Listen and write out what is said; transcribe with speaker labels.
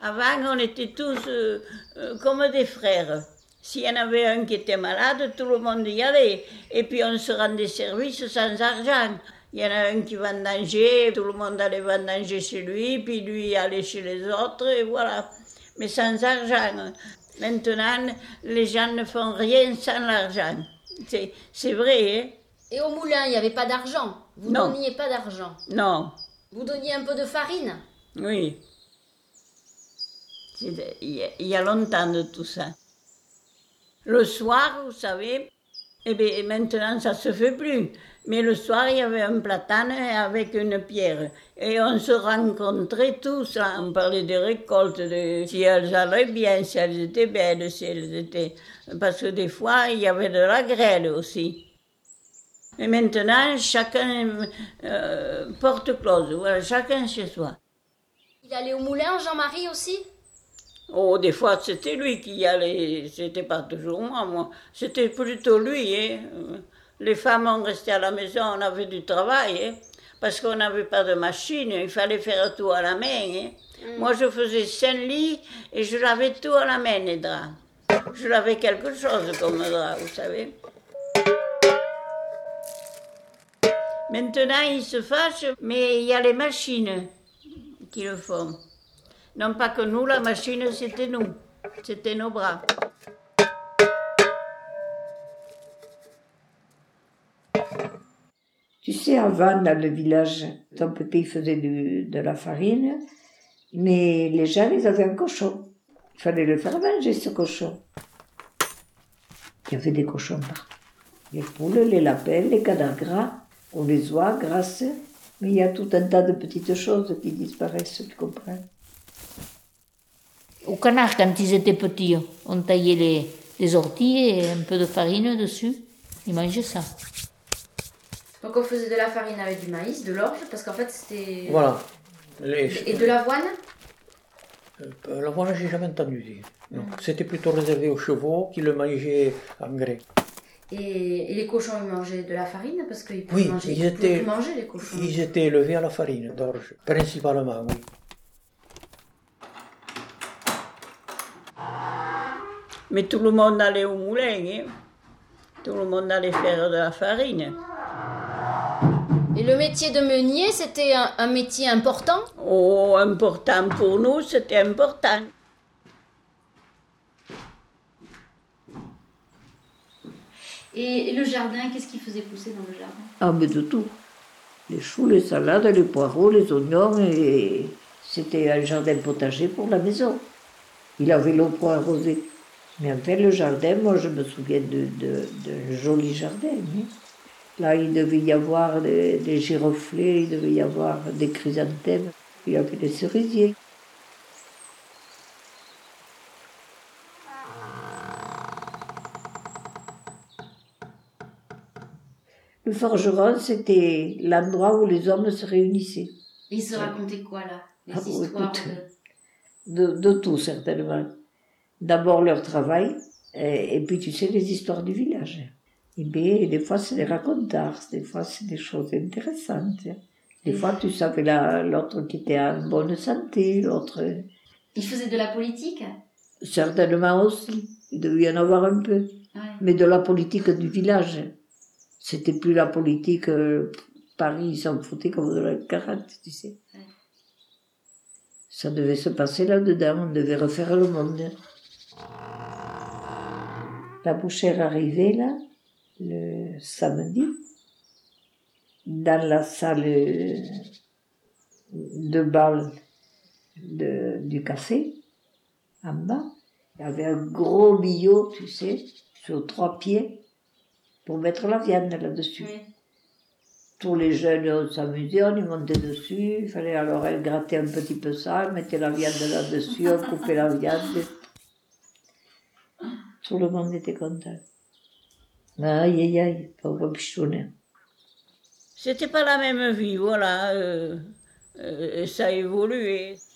Speaker 1: Avant, on était tous comme des frères. S'il y en avait un qui était malade, tout le monde y allait. Et puis on se rendait service sans argent. Il y en a un qui vendangeait, tout le monde allait vendanger chez lui, puis lui allait chez les autres, et voilà. Mais sans argent. Maintenant, les gens ne font rien sans l'argent. C'est vrai, hein?
Speaker 2: Et au moulin, il n'y avait pas d'argent? Vous
Speaker 1: Non.
Speaker 2: donniez pas d'argent?
Speaker 1: Non.
Speaker 2: Vous donniez un peu de farine?
Speaker 1: Oui. Il y a longtemps de tout ça. Le soir, vous savez, eh bien, maintenant ça se fait plus. Mais le soir, il y avait un platane avec une pierre. Et on se rencontrait tous, là. On parlait des récoltes, de si elles allaient bien, si elles étaient belles, si elles étaient... Parce que des fois, il y avait de la grêle aussi. Et maintenant, chacun porte close, voilà, chacun chez soi.
Speaker 2: Il allait au moulin, Jean-Marie aussi?
Speaker 1: Oh, des fois, c'était lui qui y allait, c'était pas toujours moi. C'était plutôt lui, hein. Les femmes, on restait à la maison, on avait du travail, hein, parce qu'on n'avait pas de machine, il fallait faire tout à la main, hein. Moi, je faisais 5 lits et je lavais tout à la main, les draps. Je lavais quelque chose comme drap, vous savez. Maintenant, ils se fâchent, mais il y a les machines qui le font. Non pas que nous, la machine, c'était nous. C'était nos bras.
Speaker 3: Tu sais, avant, dans le village, ton pépé il faisait de la farine, mais les gens, ils avaient un cochon. Il fallait le faire manger, ce cochon. Il y avait des cochons partout. Les poules, les lapins, les canards gras, on les oies grasses, mais il y a tout un tas de petites choses qui disparaissent, tu comprends?
Speaker 4: Au canard, quand ils étaient petits, on taillait les orties et un peu de farine dessus. Ils mangeaient ça.
Speaker 2: Donc on faisait de la farine avec du maïs, de l'orge, parce qu'en fait c'était...
Speaker 5: Voilà.
Speaker 2: Et de l'avoine?
Speaker 5: L'avoine, j'ai jamais entendu dire. Non. C'était plutôt réservé aux chevaux qui le mangeaient en grès.
Speaker 2: Et les cochons, ils mangeaient de la farine parce qu'ils
Speaker 5: Oui,
Speaker 2: pouvaient plus manger, les cochons.
Speaker 5: Ils étaient élevés à la farine d'orge, principalement, oui.
Speaker 1: Mais tout le monde allait au moulin, hein. Tout le monde allait faire de la farine.
Speaker 2: Et le métier de meunier, c'était un métier important?
Speaker 1: Oh, important pour nous, c'était important.
Speaker 2: Et le jardin, qu'est-ce qu'il faisait pousser dans le jardin?
Speaker 3: Ah, mais de tout. Les choux, les salades, les poireaux, les oignons, et c'était un jardin potager pour la maison. Il avait l'eau pour arroser. Mais enfin, le jardin, moi, je me souviens de jolis jardins. Hein. Là, il devait y avoir des giroflées, il devait y avoir des chrysanthèmes, il y avait des cerisiers. Le forgeron, c'était l'endroit où les hommes se réunissaient.
Speaker 2: Et ils se racontaient quoi, là? Les
Speaker 3: Ah,
Speaker 2: histoires
Speaker 3: écoute, de tout, certainement. D'abord leur travail, et puis tu sais, les histoires du village. Et bien, des fois, c'est des racontars, des fois, c'est des choses intéressantes. Des fois, tu savais l'autre qui était en bonne santé, l'autre...
Speaker 2: Ils faisaient de la politique?
Speaker 3: Certainement aussi. Il devait y en avoir un peu.
Speaker 2: Ouais.
Speaker 3: Mais de la politique du village. C'était plus la politique... Paris, ils s'en foutaient comme de la 40, tu sais. Ouais. Ça devait se passer là-dedans, on devait refaire le monde. La bouchère arrivait, là, le samedi, dans la salle de bal du café, en bas. Il y avait un gros billot, tu sais, sur 3 pieds, pour mettre la viande là-dessus. Oui. Tous les jeunes s'amusaient, on y montait dessus, il fallait alors elle gratter un petit peu ça, on mettait la viande là-dessus, on coupait la viande. Tout le monde était content. Aïe, aïe, aïe, pauvre pichounet.
Speaker 1: C'était pas la même vie, voilà. Ça a évolué.